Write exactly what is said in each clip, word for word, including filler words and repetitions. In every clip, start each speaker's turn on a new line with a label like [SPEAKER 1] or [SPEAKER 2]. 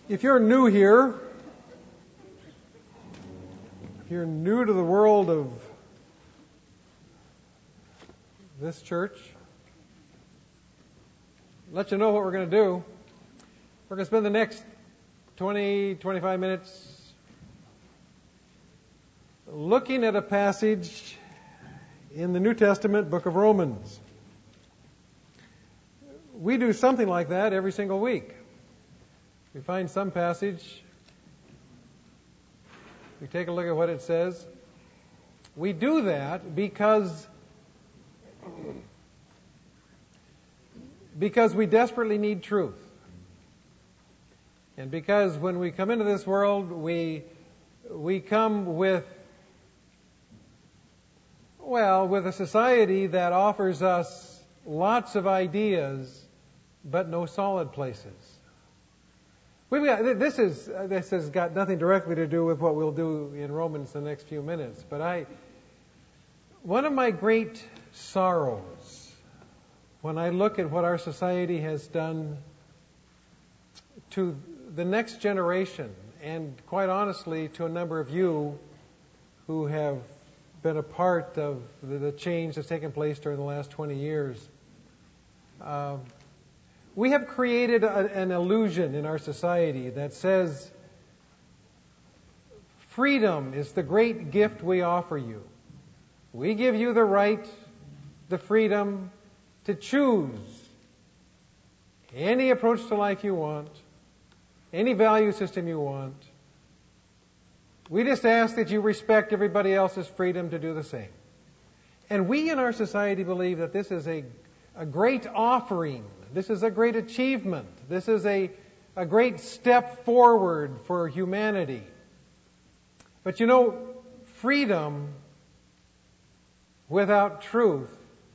[SPEAKER 1] If you're new here, if you're new to the world of this church, let you know what we're going to do. We're going to spend the next twenty, twenty-five minutes looking at a passage in the New Testament book of Romans. We do something like that every single week. We find some passage, we take a look at what it says. We do that because because we desperately need truth. And because when we come into this world, we we come with well, with a society that offers us lots of ideas, but no solid places. We've got, this is this has got nothing directly to do with what we'll do in Romans the next few minutes. But I, one of my great sorrows, when I look at what our society has done to the next generation, and quite honestly to a number of you who have been a part of the, the change that's taken place during the last twenty years. Um, We have created a, an illusion in our society that says freedom is the great gift we offer you. We give you the right, the freedom to choose any approach to life you want, any value system you want. We just ask that you respect everybody else's freedom to do the same. And we in our society believe that this is a, a great offering. This is a great achievement. This is a, a great step forward for humanity. But you know, freedom without truth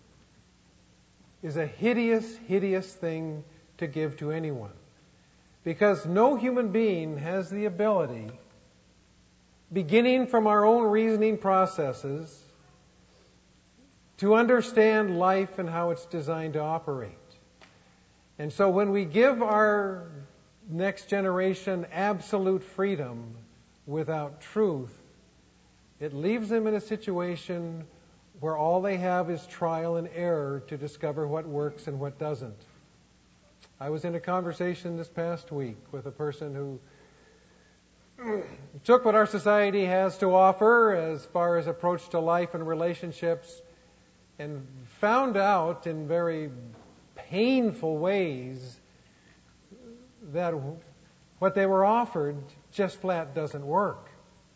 [SPEAKER 1] is a hideous, hideous thing to give to anyone. Because no human being has the ability, beginning from our own reasoning processes, to understand life and how it's designed to operate. And so when we give our next generation absolute freedom without truth, it leaves them in a situation where all they have is trial and error to discover what works and what doesn't. I was in a conversation this past week with a person who took what our society has to offer as far as approach to life and relationships and found out in very painful ways that what they were offered just flat doesn't work.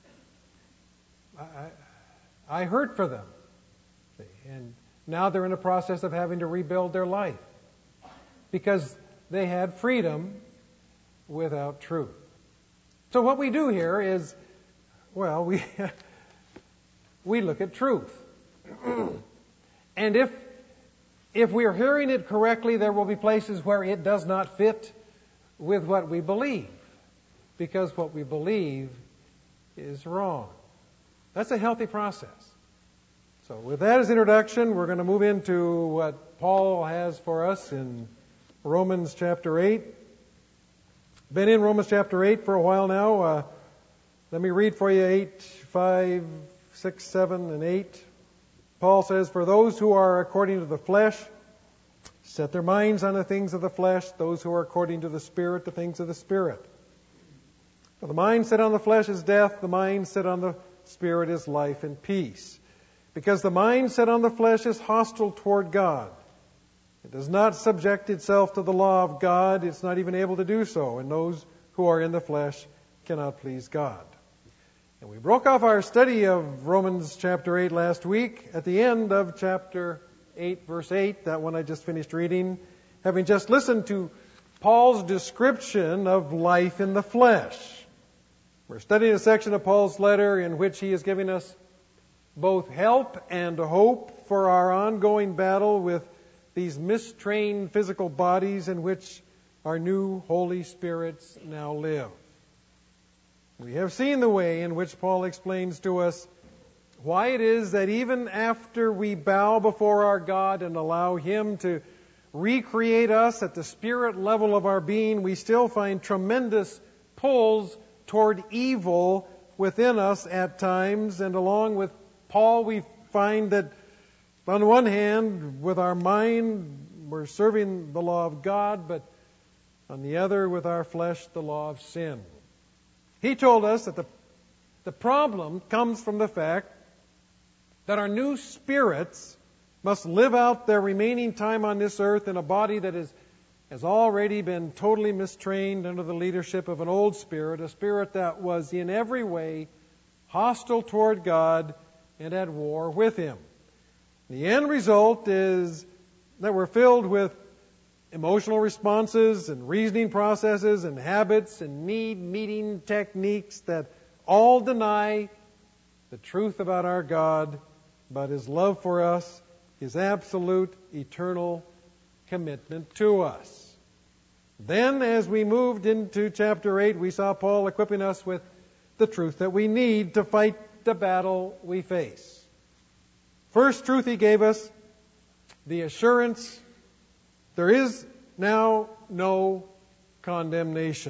[SPEAKER 1] I, I hurt for them. And now they're in a process of having to rebuild their life because they had freedom without truth. So what we do here is, well, we we look at truth. And if If we are hearing it correctly, there will be places where it does not fit with what we believe, because what we believe is wrong. That's a healthy process. So with that as introduction, we're going to move into what Paul has for us in Romans chapter eight. Been in Romans chapter eight for a while now. Uh, let me read for you eight, five, six, seven, and eight. Paul says, "For those who are according to the flesh set their minds on the things of the flesh, those who are according to the Spirit, the things of the Spirit. For the mind set on the flesh is death, the mind set on the Spirit is life and peace. Because the mind set on the flesh is hostile toward God. It does not subject itself to the law of God, it's not even able to do so, and those who are in the flesh cannot please God." And we broke off our study of Romans chapter eight last week at the end of chapter eight, verse eight, that one I just finished reading, having just listened to Paul's description of life in the flesh. We're studying a section of Paul's letter in which he is giving us both help and hope for our ongoing battle with these mistrained physical bodies in which our new Holy Spirits now live. We have seen the way in which Paul explains to us why it is that even after we bow before our God and allow Him to recreate us at the spirit level of our being, we still find tremendous pulls toward evil within us at times. And along with Paul, we find that on one hand, with our mind, we're serving the law of God, but on the other, with our flesh, the law of sin. He told us that the, the problem comes from the fact that our new spirits must live out their remaining time on this earth in a body that is, has already been totally mistrained under the leadership of an old spirit, a spirit that was in every way hostile toward God and at war with Him. The end result is that we're filled with emotional responses and reasoning processes and habits and need-meeting techniques that all deny the truth about our God, but His love for us, His absolute, eternal commitment to us. Then, as we moved into chapter eight, we saw Paul equipping us with the truth that we need to fight the battle we face. First truth he gave us, the assurance, there is now no condemnation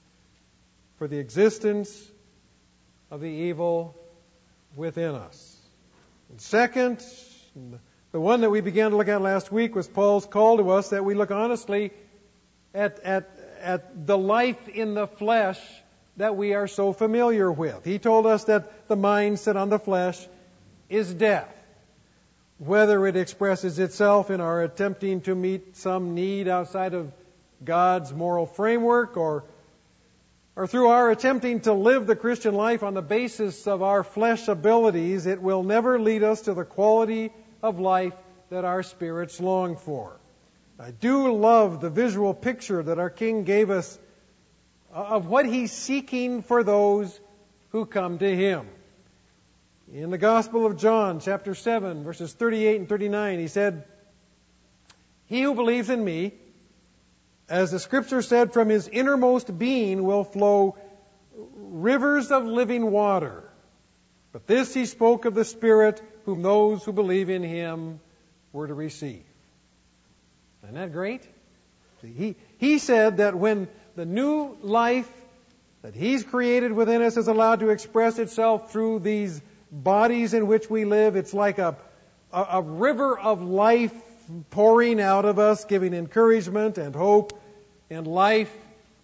[SPEAKER 1] for the existence of the evil within us. And second, the one that we began to look at last week was Paul's call to us that we look honestly at, at, at the life in the flesh that we are so familiar with. He told us that the mind set on the flesh is death. Whether it expresses itself in our attempting to meet some need outside of God's moral framework, or, or through our attempting to live the Christian life on the basis of our flesh abilities, it will never lead us to the quality of life that our spirits long for. I do love the visual picture that our King gave us of what He's seeking for those who come to Him. In the Gospel of John, chapter seven, verses thirty-eight and thirty-nine, He said, "He who believes in me, as the Scripture said, from his innermost being will flow rivers of living water. But this He spoke of the Spirit, whom those who believe in Him were to receive." Isn't that great? See, he, he said that when the new life that He's created within us is allowed to express itself through these bodies in which we live, it's like a, a, a river of life pouring out of us, giving encouragement and hope and life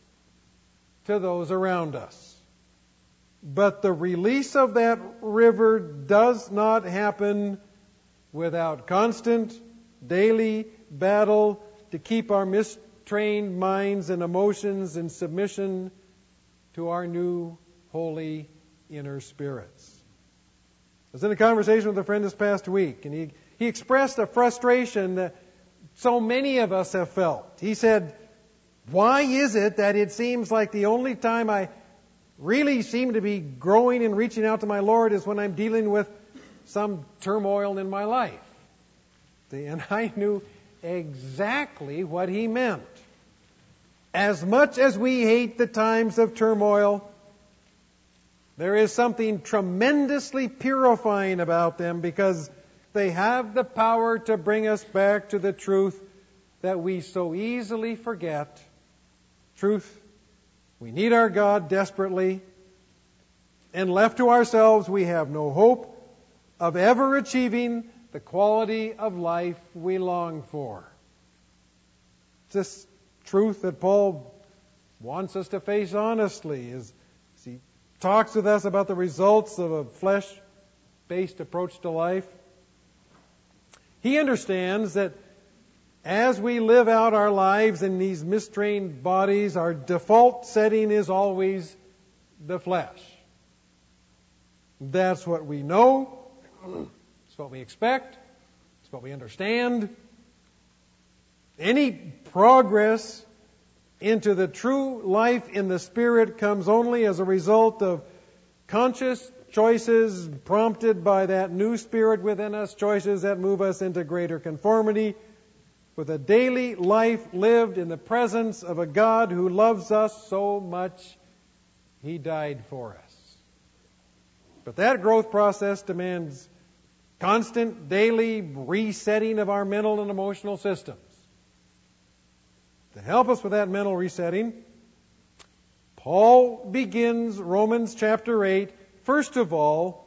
[SPEAKER 1] to those around us. But the release of that river does not happen without constant, daily battle to keep our mistrained minds and emotions in submission to our new, holy inner spirits. I was in a conversation with a friend this past week, and he, he expressed a frustration that so many of us have felt. He said, "Why is it that it seems like the only time I really seem to be growing and reaching out to my Lord is when I'm dealing with some turmoil in my life?" And I knew exactly what he meant. As much as we hate the times of turmoil, there is something tremendously purifying about them, because they have the power to bring us back to the truth that we so easily forget. Truth, we need our God desperately, and left to ourselves, we have no hope of ever achieving the quality of life we long for. It's this truth that Paul wants us to face honestly as he talks with us about the results of a flesh-based approach to life. He understands that as we live out our lives in these mistrained bodies, our default setting is always the flesh. That's what we know. It's what we expect. It's what we understand. Any progress into the true life in the Spirit comes only as a result of conscious choices prompted by that new Spirit within us, choices that move us into greater conformity with a daily life lived in the presence of a God who loves us so much He died for us. But that growth process demands constant, daily resetting of our mental and emotional systems. To help us with that mental resetting, Paul begins Romans chapter eight, first of all,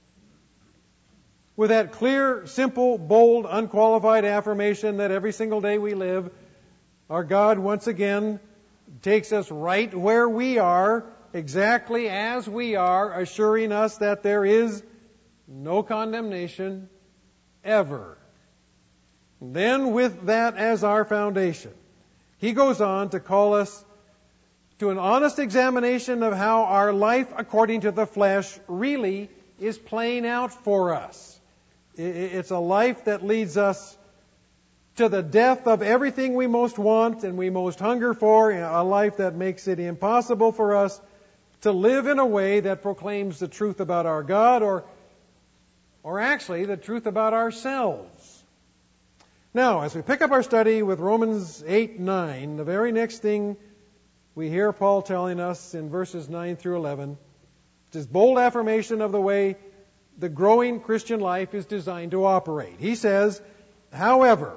[SPEAKER 1] with that clear, simple, bold, unqualified affirmation that every single day we live, our God once again takes us right where we are, exactly as we are, assuring us that there is no condemnation ever. And then with that as our foundation, he goes on to call us to an honest examination of how our life according to the flesh really is playing out for us. It's a life that leads us to the death of everything we most want and we most hunger for, a life that makes it impossible for us to live in a way that proclaims the truth about our God, or, or actually the truth about ourselves. Now, as we pick up our study with Romans eight nine, the very next thing we hear Paul telling us in verses nine through eleven, it's his bold affirmation of the way the growing Christian life is designed to operate. He says, however,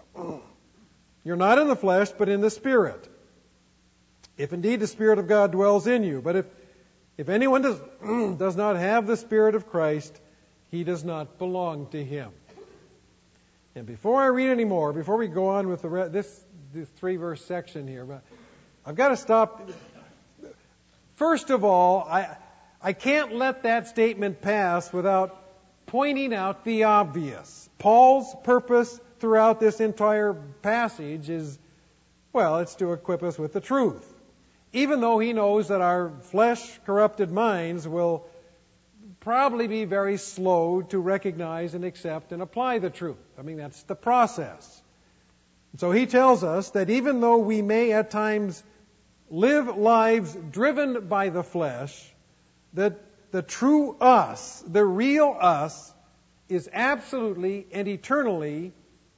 [SPEAKER 1] you're not in the flesh, but in the Spirit, if indeed the Spirit of God dwells in you. But if, if anyone does, does not have the Spirit of Christ, he does not belong to him. And before I read any more, before we go on with the re- this, this three-verse section here, but I've got to stop. First of all, I... I can't let that statement pass without pointing out the obvious. Paul's purpose throughout this entire passage is, well, it's to equip us with the truth. Even though he knows that our flesh-corrupted minds will probably be very slow to recognize and accept and apply the truth. I mean, that's the process. So he tells us that even though we may at times live lives driven by the flesh, that the true us, the real us, is absolutely and eternally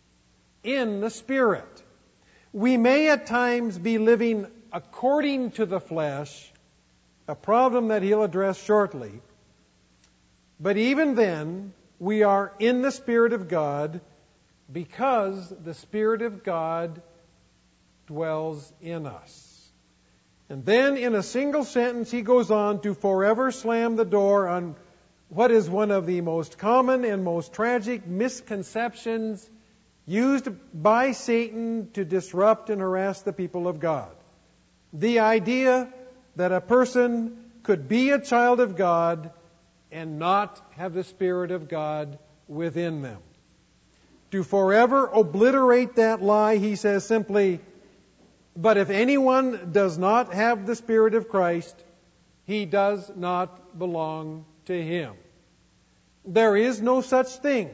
[SPEAKER 1] in the Spirit. We may at times be living according to the flesh, a problem that he'll address shortly. But even then, we are in the Spirit of God because the Spirit of God dwells in us. And then in a single sentence, he goes on to forever slam the door on what is one of the most common and most tragic misconceptions used by Satan to disrupt and harass the people of God. The idea that a person could be a child of God and not have the Spirit of God within them. To forever obliterate that lie, he says simply, but if anyone does not have the Spirit of Christ, he does not belong to him. There is no such thing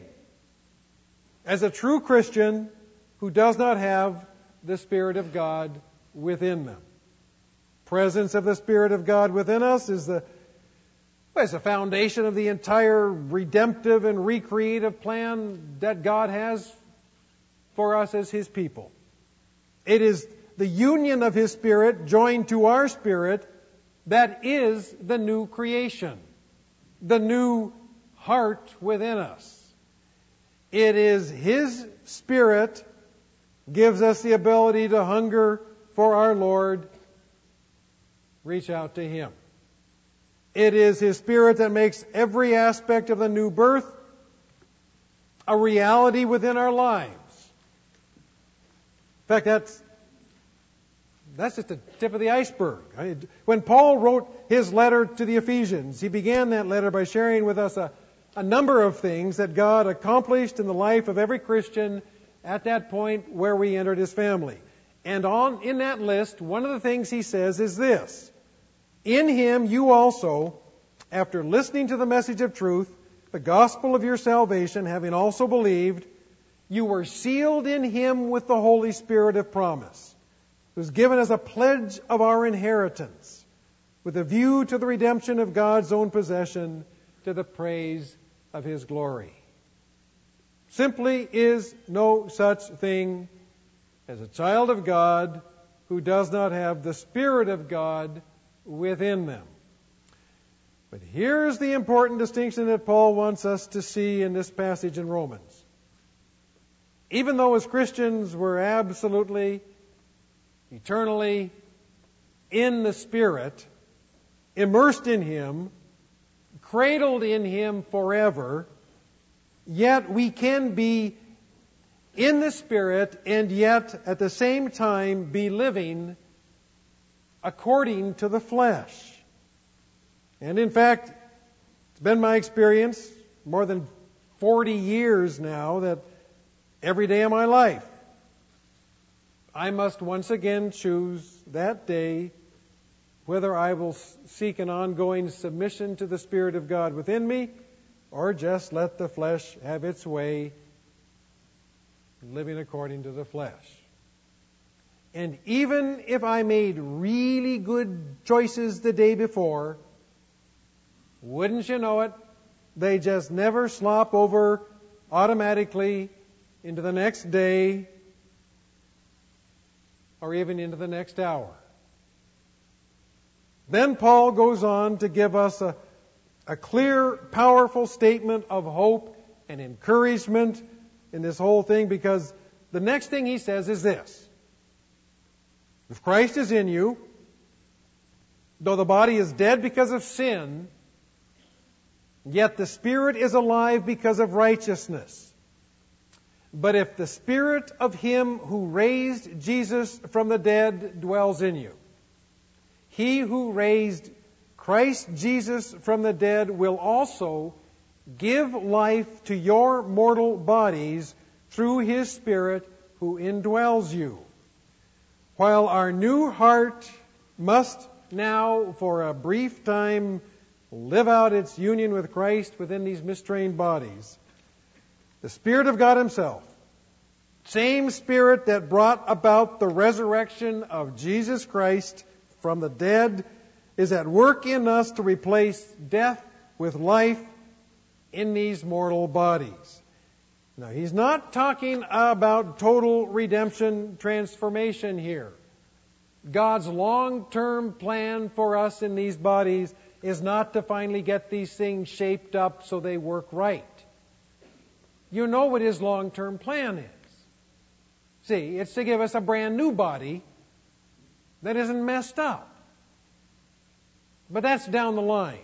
[SPEAKER 1] as a true Christian who does not have the Spirit of God within them. Presence of the Spirit of God within us is the, well, it's the foundation of the entire redemptive and recreative plan that God has for us as His people. It is the union of His Spirit joined to our spirit that is the new creation, the new heart within us. It is His Spirit gives us the ability to hunger for our Lord, reach out to Him. It is His Spirit that makes every aspect of the new birth a reality within our lives. In fact, that's That's just the tip of the iceberg. When Paul wrote his letter to the Ephesians, he began that letter by sharing with us a, a number of things that God accomplished in the life of every Christian at that point where we entered his family. And on in that list, one of the things he says is this: in him you also, after listening to the message of truth, the gospel of your salvation, having also believed, you were sealed in him with the Holy Spirit of promise, who was given as a pledge of our inheritance, with a view to the redemption of God's own possession, to the praise of His glory. Simply is no such thing as a child of God who does not have the Spirit of God within them. But here's the important distinction that Paul wants us to see in this passage in Romans. Even though as Christians we're absolutely, eternally, in the Spirit, immersed in Him, cradled in Him forever, yet we can be in the Spirit and yet at the same time be living according to the flesh. And in fact, it's been my experience more than forty years now that every day of my life I must once again choose that day whether I will seek an ongoing submission to the Spirit of God within me or just let the flesh have its way, living according to the flesh. And even if I made really good choices the day before, wouldn't you know it, they just never slop over automatically into the next day or even into the next hour. Then Paul goes on to give us a, a clear, powerful statement of hope and encouragement in this whole thing, because the next thing he says is this: if Christ is in you, though the body is dead because of sin, yet the Spirit is alive because of righteousness. But if the Spirit of Him who raised Jesus from the dead dwells in you, He who raised Christ Jesus from the dead will also give life to your mortal bodies through His Spirit who indwells you. While our new heart must now, for a brief time, live out its union with Christ within these mistrained bodies, the Spirit of God Himself, same Spirit that brought about the resurrection of Jesus Christ from the dead, is at work in us to replace death with life in these mortal bodies. Now, he's not talking about total redemption transformation here. God's long-term plan for us in these bodies is not to finally get these things shaped up so they work right. You know what His long-term plan is. See, it's to give us a brand new body that isn't messed up. But that's down the line.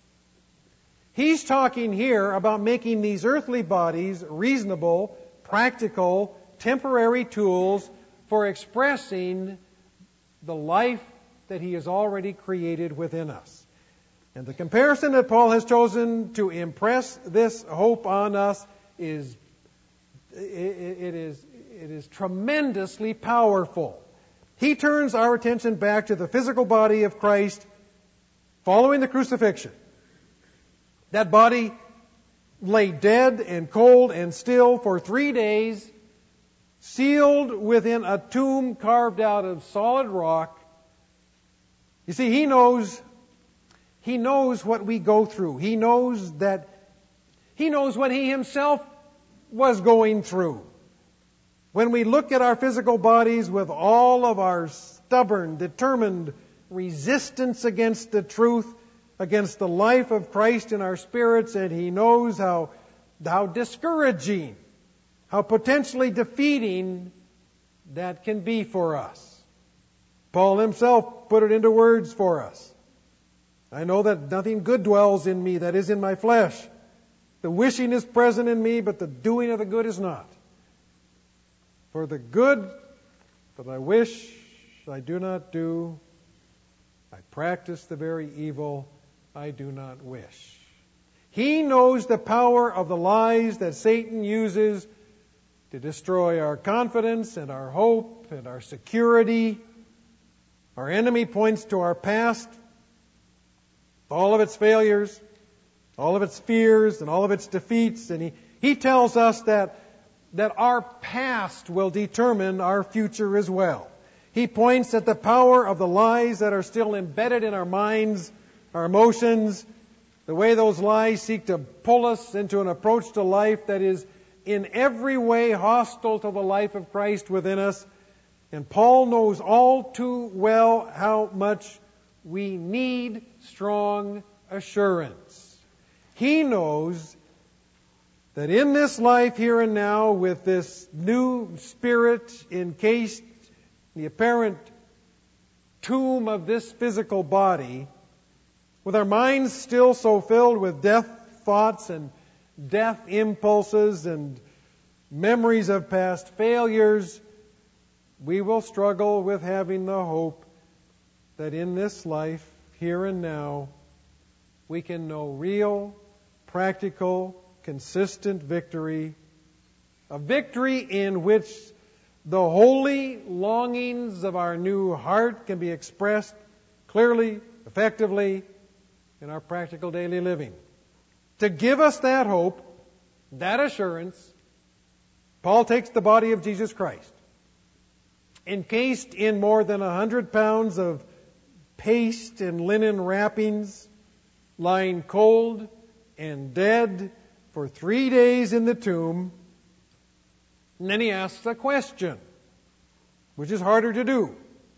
[SPEAKER 1] He's talking here about making these earthly bodies reasonable, practical, temporary tools for expressing the life that He has already created within us. And the comparison that Paul has chosen to impress this hope on us is it, it is it is tremendously powerful. He turns our attention back to the physical body of Christ following the crucifixion. That body lay dead and cold and still for three days, sealed within a tomb carved out of solid rock. You see, He knows, He knows what we go through. He knows that, He knows what He Himself was going through. When we look at our physical bodies with all of our stubborn, determined resistance against the truth, against the life of Christ in our spirits, and He knows how, how discouraging, how potentially defeating that can be for us. Paul himself put it into words for us. I know that nothing good dwells in me, that is in my flesh. The wishing is present in me, but the doing of the good is not. For the good that I wish I do not do, I practice the very evil I do not wish. He knows the power of the lies that Satan uses to destroy our confidence and our hope and our security. Our enemy points to our past, all of its failures, all of its fears, and all of its defeats, and he, he tells us that, that our past will determine our future as well. He points at the power of the lies that are still embedded in our minds, our emotions, the way those lies seek to pull us into an approach to life that is in every way hostile to the life of Christ within us. And Paul knows all too well how much we need strong assurance. He knows that in this life here and now, with this new spirit encased in the apparent tomb of this physical body, with our minds still so filled with death thoughts and death impulses and memories of past failures, we will struggle with having the hope that in this life, here and now, we can know real, practical, consistent victory, a victory in which the holy longings of our new heart can be expressed clearly, effectively in our practical daily living. To give us that hope, that assurance, Paul takes the body of Jesus Christ, encased in more than a hundred pounds of paste and linen wrappings, lying cold and dead for three days in the tomb. And then he asks a question, which is harder to do.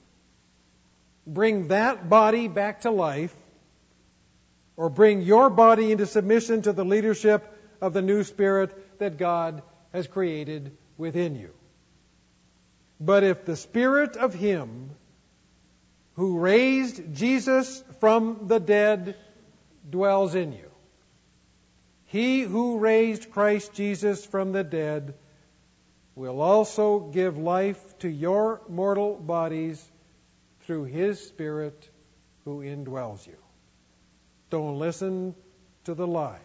[SPEAKER 1] Bring that body back to life, or bring your body into submission to the leadership of the new spirit that God has created within you. But if the Spirit of Him who raised Jesus from the dead dwells in you, He who raised Christ Jesus from the dead will also give life to your mortal bodies through His Spirit who indwells you. Don't listen to the lies.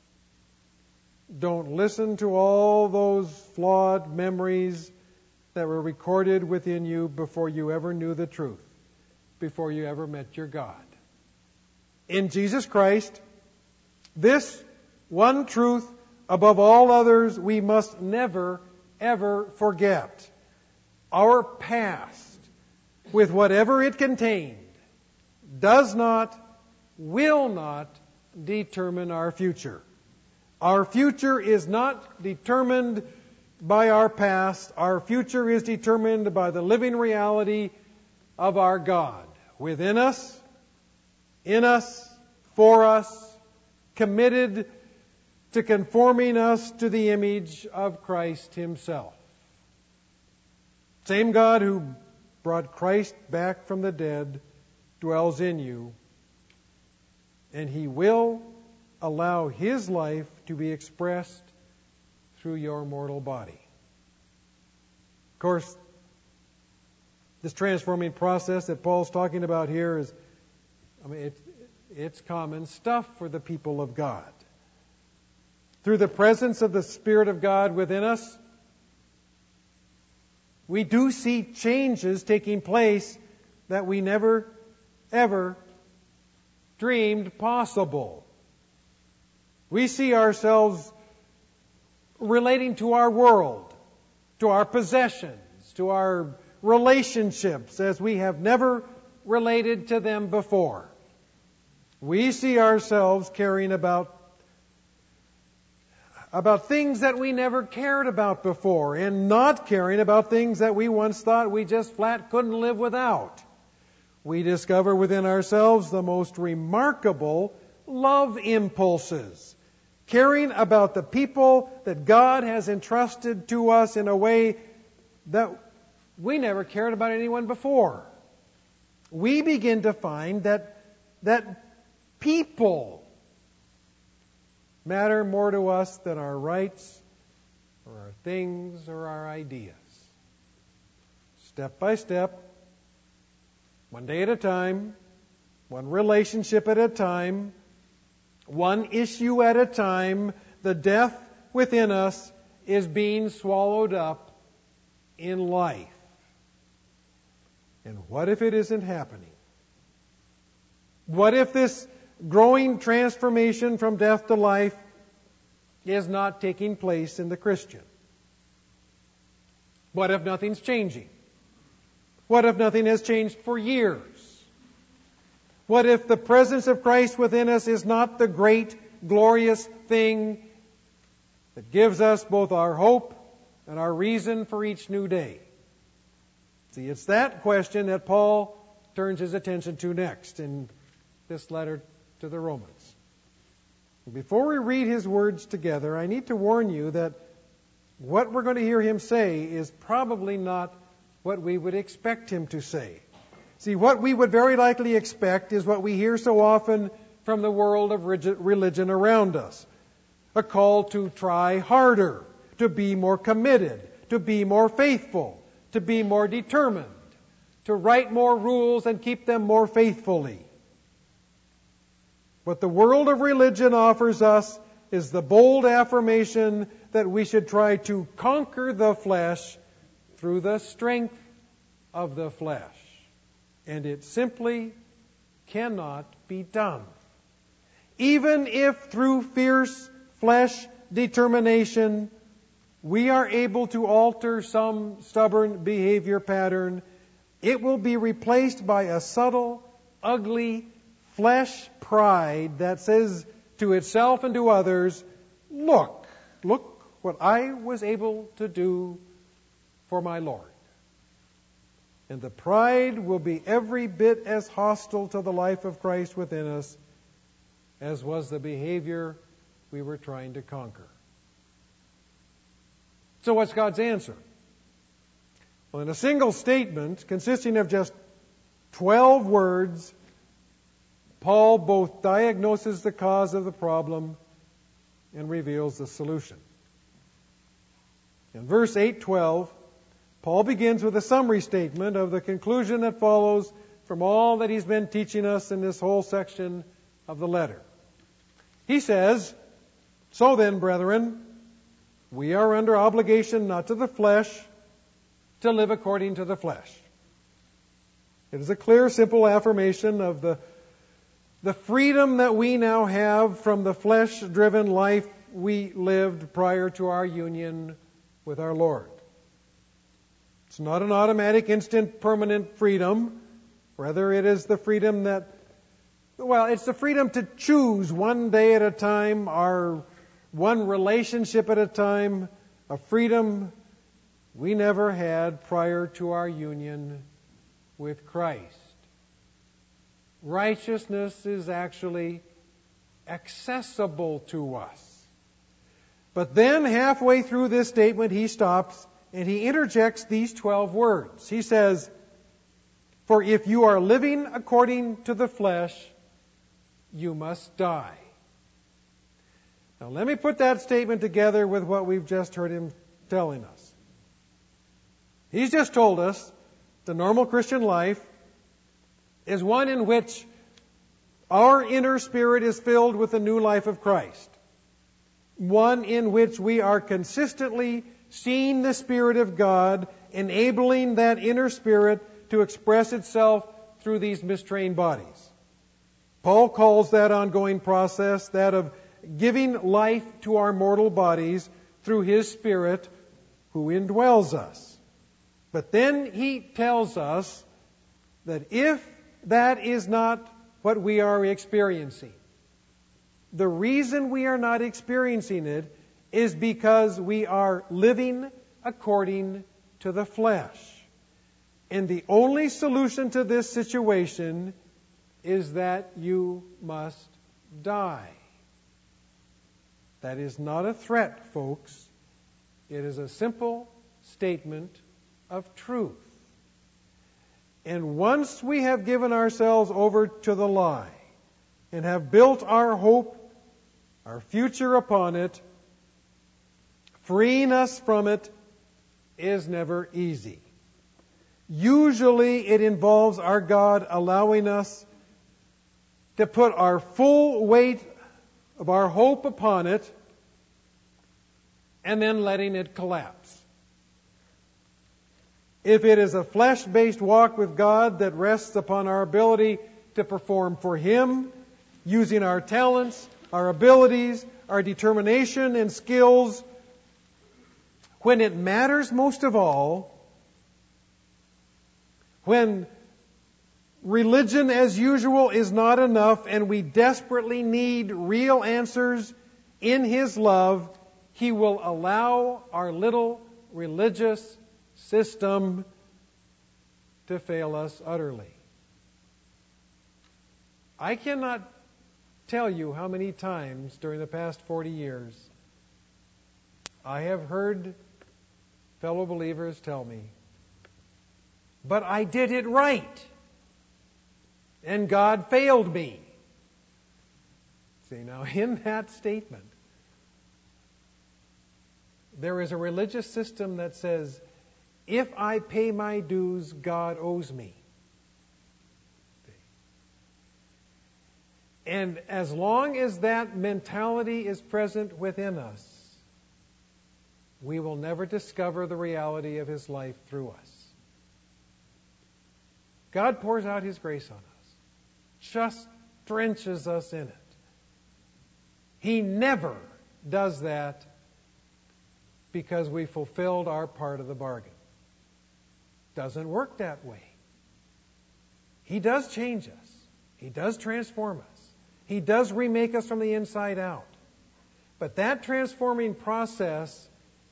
[SPEAKER 1] Don't listen to all those flawed memories that were recorded within you before you ever knew the truth, before you ever met your God. In Jesus Christ, this one truth above all others we must never, ever forget. Our past, with whatever it contained, does not, will not determine our future. Our future is not determined by our past. Our future is determined by the living reality of our God within us, in us, for us, committed to conforming us to the image of Christ Himself. Same God who brought Christ back from the dead dwells in you, and He will allow His life to be expressed through your mortal body. Of course, this transforming process that Paul's talking about here is, I mean, it, it's common stuff for the people of God. Through the presence of the Spirit of God within us, we do see changes taking place that we never, ever dreamed possible. We see ourselves relating to our world, to our possessions, to our relationships as we have never related to them before. We see ourselves caring about about things that we never cared about before, and not caring about things that we once thought we just flat couldn't live without. We discover within ourselves the most remarkable love impulses, caring about the people that God has entrusted to us in a way that we never cared about anyone before. We begin to find that that people matter more to us than our rights or our things or our ideas. Step by step, one day at a time, one relationship at a time, one issue at a time, the death within us is being swallowed up in life. And what if it isn't happening? What if this growing transformation from death to life is not taking place in the Christian? What if nothing's changing? What if nothing has changed for years? What if the presence of Christ within us is not the great, glorious thing that gives us both our hope and our reason for each new day? See, it's that question that Paul turns his attention to next in this letter to the Romans. Before we read his words together, I need to warn you that what we're going to hear him say is probably not what we would expect him to say. See, what we would very likely expect is what we hear so often from the world of religion around us. A call to try harder, to be more committed, to be more faithful, to be more determined, to write more rules and keep them more faithfully. What the world of religion offers us is the bold affirmation that we should try to conquer the flesh through the strength of the flesh. And it simply cannot be done. Even if through fierce flesh determination we are able to alter some stubborn behavior pattern, it will be replaced by a subtle, ugly flesh pride that says to itself and to others, look, look what I was able to do for my Lord. And the pride will be every bit as hostile to the life of Christ within us as was the behavior we were trying to conquer. So what's God's answer? Well, in a single statement consisting of just twelve words, Paul both diagnoses the cause of the problem and reveals the solution. In verse eight twelve, Paul begins with a summary statement of the conclusion that follows from all that he's been teaching us in this whole section of the letter. He says, "So then, brethren, we are under obligation not to the flesh, to live according to the flesh." It is a clear, simple affirmation of the, the freedom that we now have from the flesh-driven life we lived prior to our union with our Lord. It's not an automatic, instant, permanent freedom. Rather, it is the freedom that, well, it's the freedom to choose one day at a time, our one relationship at a time, a freedom we never had prior to our union with Christ. Righteousness is actually accessible to us. But then, halfway through this statement, he stops and he interjects these twelve words. He says, "For if you are living according to the flesh, you must die." Now let me put that statement together with what we've just heard him telling us. He's just told us the normal Christian life is one in which our inner spirit is filled with the new life of Christ. One in which we are consistently seeing the Spirit of God, enabling that inner spirit to express itself through these mistrained bodies. Paul calls that ongoing process that of giving life to our mortal bodies through His Spirit who indwells us. But then he tells us that if that is not what we are experiencing, the reason we are not experiencing it is because we are living according to the flesh. And the only solution to this situation is that you must die. That is not a threat, folks. It is a simple statement of truth. And once we have given ourselves over to the lie and have built our hope, our future upon it, freeing us from it is never easy. Usually it involves our God allowing us to put our full weight of our hope upon it and then letting it collapse. If it is a flesh-based walk with God that rests upon our ability to perform for Him, using our talents, our abilities, our determination and skills, when it matters most of all, when religion as usual is not enough and we desperately need real answers in His love, He will allow our little religious system to fail us utterly. I cannot tell you how many times during the past forty years I have heard fellow believers tell me, "But I did it right. and God failed me. See, now in that statement, there is a religious system that says, if I pay my dues, God owes me. And as long as that mentality is present within us, we will never discover the reality of His life through us. God pours out His grace on us, just drenches us in it. He never does that because we fulfilled our part of the bargain. Doesn't work that way. He does change us. He does transform us. He does remake us from the inside out. But that transforming process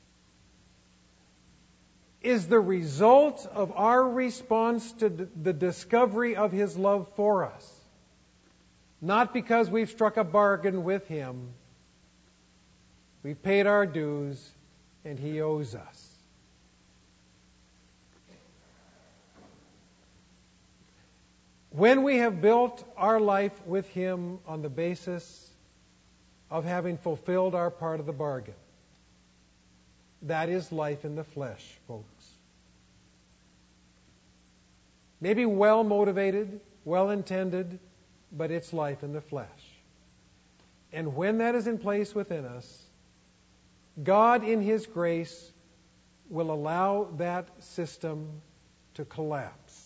[SPEAKER 1] is the result of our response to the discovery of His love for us. Not because we've struck a bargain with Him. We've paid our dues, and He owes us. When we have built our life with Him on the basis of having fulfilled our part of the bargain, that is life in the flesh, folks. Maybe well motivated, well intended, but it's life in the flesh. And when that is in place within us, God in His grace will allow that system to collapse.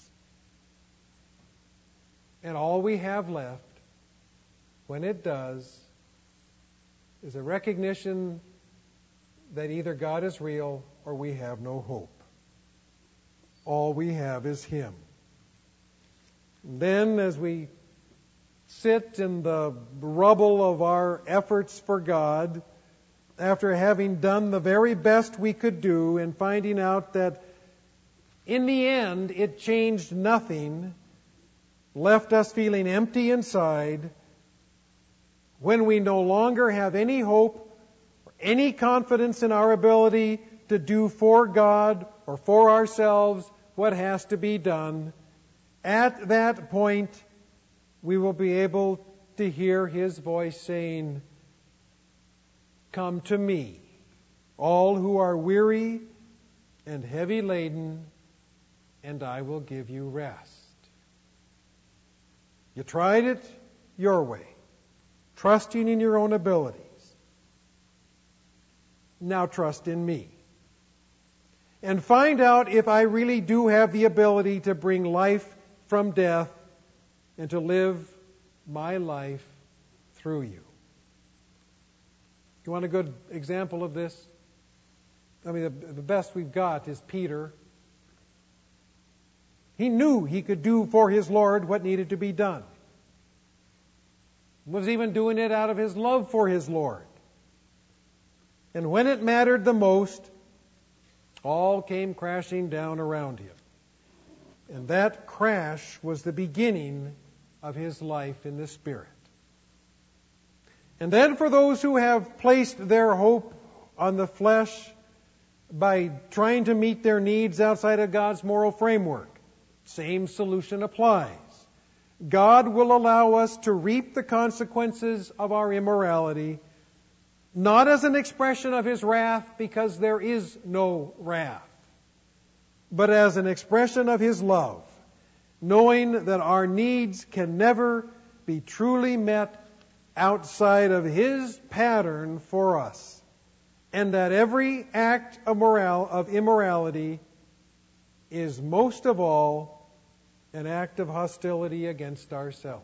[SPEAKER 1] And all we have left, when it does, is a recognition that either God is real or we have no hope. All we have is Him. And then, as we sit in the rubble of our efforts for God, after having done the very best we could do and finding out that in the end it changed nothing, left us feeling empty inside, when we no longer have any hope or any confidence in our ability to do for God or for ourselves what has to be done, at that point we will be able to hear His voice saying, "Come to me, all who are weary and heavy laden, and I will give you rest." You tried it your way, trusting in your own abilities. Now trust in me. And find out if I really do have the ability to bring life from death and to live my life through you. You want a good example of this? I mean, the, the best we've got is Peter. He knew he could do for his Lord what needed to be done. He was even doing it out of his love for his Lord. And when it mattered the most, all came crashing down around him. And that crash was the beginning of his life in the Spirit. And then for those who have placed their hope on the flesh by trying to meet their needs outside of God's moral framework, same solution applies. God will allow us to reap the consequences of our immorality, not as an expression of His wrath, because there is no wrath, but as an expression of His love, knowing that our needs can never be truly met outside of His pattern for us, and that every act of moral of immorality is most of all an act of hostility against ourselves.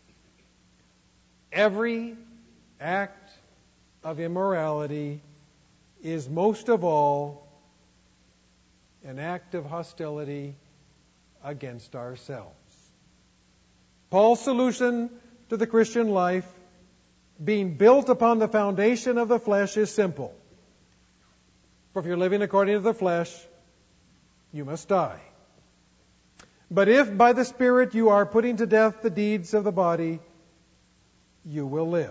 [SPEAKER 1] Every act of immorality is most of all an act of hostility against ourselves. Paul's solution to the Christian life, being built upon the foundation of the flesh, is simple. For if you're living according to the flesh, you must die. But if by the Spirit you are putting to death the deeds of the body, you will live.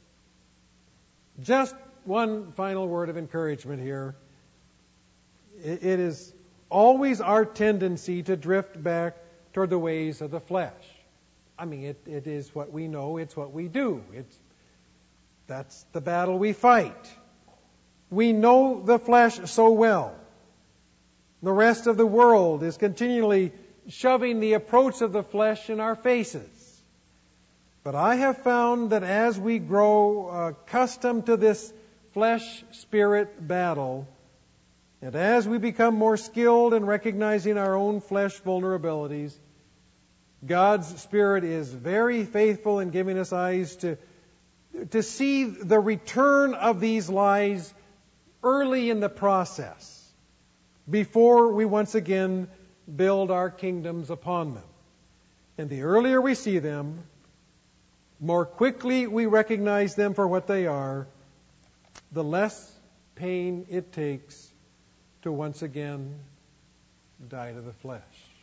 [SPEAKER 1] Just one final word of encouragement here. It is always our tendency to drift back toward the ways of the flesh. I mean, it, it is what we know. It's what we do. It's, that's the battle we fight. We know the flesh so well. The rest of the world is continually shoving the approach of the flesh in our faces. But I have found that as we grow accustomed to this flesh-spirit battle, and as we become more skilled in recognizing our own flesh vulnerabilities, God's Spirit is very faithful in giving us eyes to, to see the return of these lies early in the process, before we once again build our kingdoms upon them. And the earlier we see them, more quickly we recognize them for what they are, the less pain it takes to once again die to the flesh.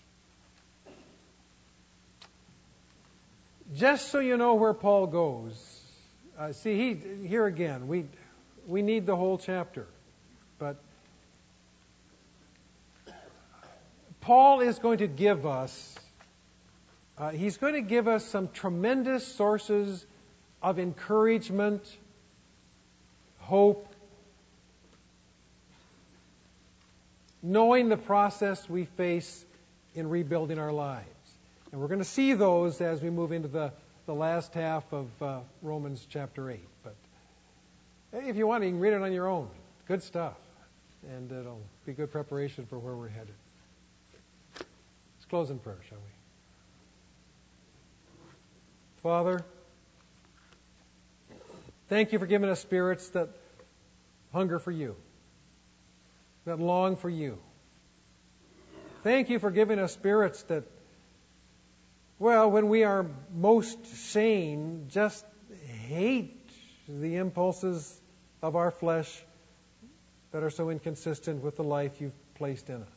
[SPEAKER 1] Just so you know where Paul goes, uh, see, he, here again, we we need the whole chapter, but Paul is going to give us, uh, he's going to give us some tremendous sources of encouragement, hope, knowing the process we face in rebuilding our lives. And we're going to see those as we move into the, the last half of uh, Romans chapter eight. But if you want, you can read it on your own. Good stuff. And it'll be good preparation for where we're headed. Let's close in prayer, shall we? Father, thank you for giving us spirits that hunger for you, that long for you. Thank you for giving us spirits that, well, when we are most sane, just hate the impulses of our flesh that are so inconsistent with the life you've placed in us.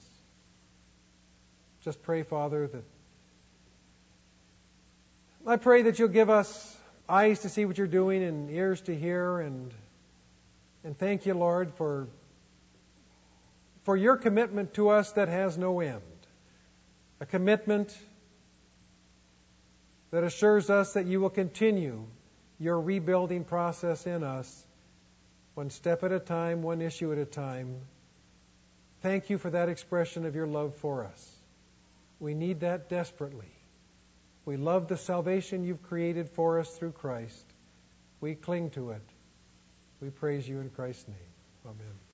[SPEAKER 1] Just pray, Father, that I pray that you'll give us eyes to see what you're doing and ears to hear, and and thank you, Lord, for for your commitment to us that has no end. A commitment that assures us that you will continue your rebuilding process in us, one step at a time, one issue at a time. Thank you for that expression of your love for us. We need that desperately. We love the salvation you've created for us through Christ. We cling to it. We praise you in Christ's name. Amen.